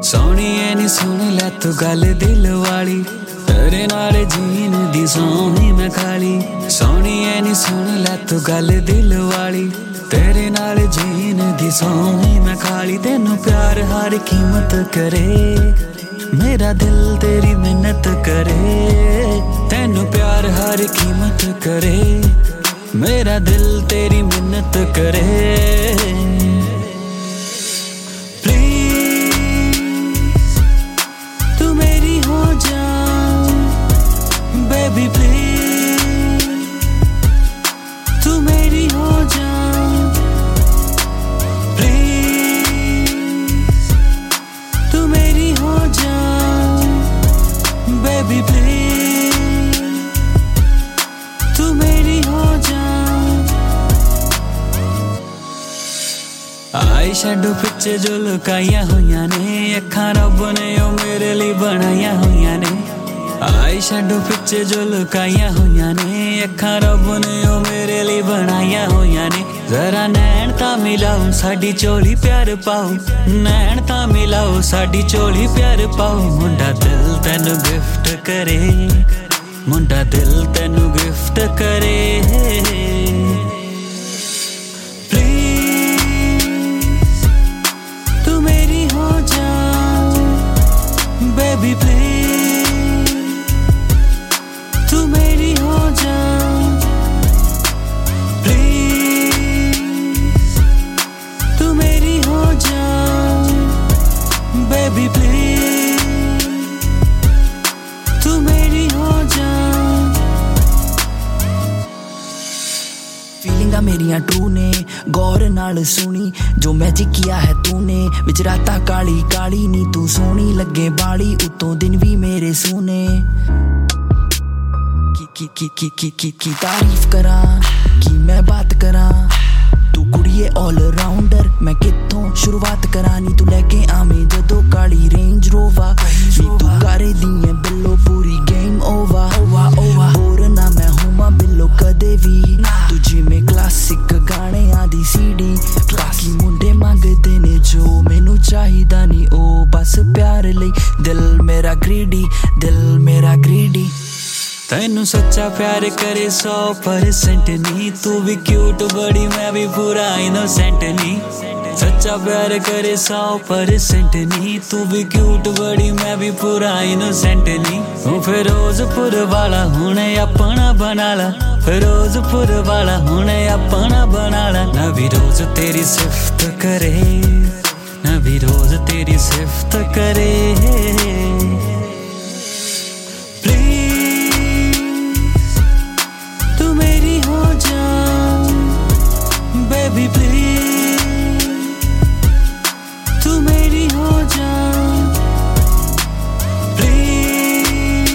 सोहणीए नी सुन लै तू गल दिल वाली, तेरे नाल जीन दी सोहनी मैं खाली। सोहणीए नी सुन लै तू गल दिल वाली, तेरे नाल जीन दी सोहनी मैं खाली। तेनू प्यार हर कीमत करे, मेरा दिल तेरी मिन्नत करे। तेनू प्यार हर कीमत करे, मेरा दिल तेरी मिन्नत करे। Baby please, तू मेरी हो जा। Please, तू मेरी हो जा। Baby please, तू मेरी हो जा। आई शैडो पिछे जो लुकाइया होइया ने, अखां रब ने ओ मेरे लिए बनाइया होइया ने। आई शैडो पिछे जो लुकाइया होइया ने, अखां रब ने ओ मेरे लिए बनाइया होइया ने। जरा नैन तां मिलाओ साडी चोली प्यार पाओ, नैन तां मिलाओ साडी चोली प्यार पाओ। मुंडा दिल तैनू गिफ्ट करे, मुंडा दिल तैनू गिफ्ट करे। प्लीज तू मेरी हो जा। बेबी प्लीज तू मेरी हो जा। प्लीज तू मेरी हो जा। बेबी प्लीज तू मेरी हो जा। फीलिंगा मेरिया ट्रू ने, गौर नाल सुनी जो मैजिक किया है तूने। विच राता काली काली नी तू सोहनी लगे बाली, उतों दिन भी मेरे सोने। की तारीफ करा, की मैं बात करा। तू कुड़िए ऑल राउंडर, मैं कित्थों शुरुआत करा। नी तू लेके आवे जदों काली रेंज रोवा, नी तू करे दिए बिल्लो पूरी गेम ओवर। बोर ना मैं होवां बिल्लो कदे भी, तुझे में क्लासिक गाने आदी सीडी। बाकी मुंडे मंगदे ने जो मैनू चाहिदा नी ओ बस प्यार लई। दिल मेरा ग्रीडी, दिल मेरा ग्रीडी। तैनू सच्चा प्यार करे 100% नी, तू भी क्यूट बड़ी मैं भी पूरा इनोसेंट नी। सच्चा प्यार करे 100% नी, तू भी क्यूट बड़ी मैं भी पूरा इनोसेंट नी। तू फिरोजपुर वाला हुणे अपना बना ला, फिरोजपुर वाला हुणे अपना बना ला। ना भी रोज तेरी सिफ्त करे, ना भी रोज तेरी सिफ्त करे। Baby please, तू मेरी हो जा।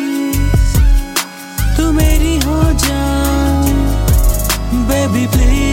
Please, तू मेरी हो जा। Baby please।